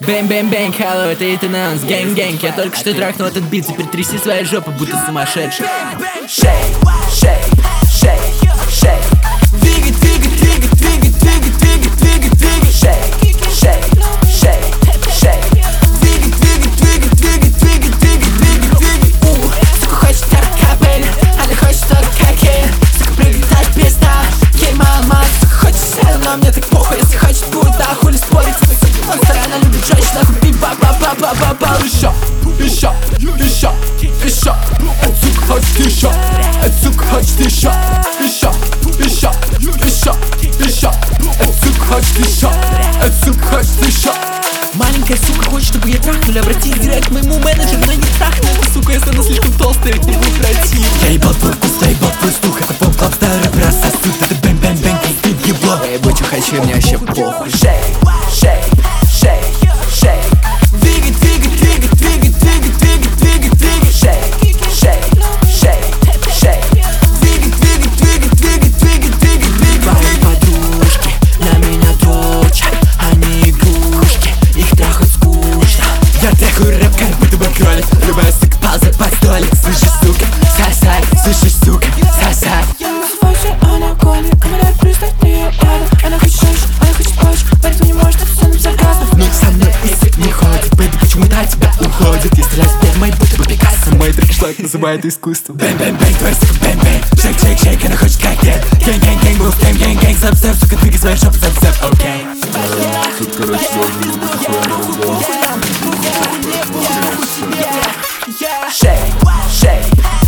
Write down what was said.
Бэнг-бэнг-бэнг, hello, это Итананс, гэнг-гэнг. Я только что трахнул этот бит, теперь тряси своей жопой, будто сумасшедший. Шейк, шейк, шейк, шейк. Двигай, двигай, двигай, двигай, двигай, двигай, двигай, двигай. Шейк, шейк, шейк, шейк. Двигай, двигай, двигай, двигай, двигай, двигай, двигай, двигай. Сука хочет капель, она хочет только кокейн. Сука прыгает так без дна, ей мама. Сука хочет сядь, но мне так похуй, если хочет будет, а хули спорить. Она любит женщин, нахуй ба-ба-ба-ба-ба-ба. Еще, еще, еще, еще. Эта сука хочет еще, эта сука хочет еще, еще, еще, еще, еще. Эта сука хочет еще, эта сука хочет еще. Маленькая сука хочет, чтобы я трахнули. Обратись директ к моему менеджеру, но не трахну эту суку, если она слишком толстая, ведь не будет противно. Я ебал твой вкус, я ебал твой слух. Это поп-клаб, старый раз сосуд. Это бэм-бэм-бэнг, пиздит ебло. Я ебу, что хочу, мне вообще похуй. Шейк, шейк, шейк, шейк. Двигай, двигай, двигай, двигай, двигай, двигай, двигай, двигай. Шейк, шейк, шейк, шейк. Двигай, двигай, двигай, двигай, двигай, двигай, двигай. Мои подружки на меня дрочат, они игрушки, их трахать скучно. Я трахаю рэп, как будто бы кролик. Любая сука ползает под столик. Слышишь, сука, сосай, слышишь, сука, сосай. Она гонит, говорят, пристать мне рядом. Она хочет женщин, она хочет больше, поэтому не может написать сарказм. Ну со мной язык не ходит, бэйби, почему-то от тебя уходит. Я стреляю спермой, будто бы Пикассо. Мой трек шлак называет искусство. Бэм-бэм-бэнг, твоя сука, бэм-бэнг. Шейк-шейк-шейк, она хочет коктейль. Гэнг-гэнг-гэнг, был стэм, гэнг-гэнг. Сэп-сэп, сука, двигай свою жопу, сэп-сэп, окей. Тут, короче, должен быть такой Шейк, шейк.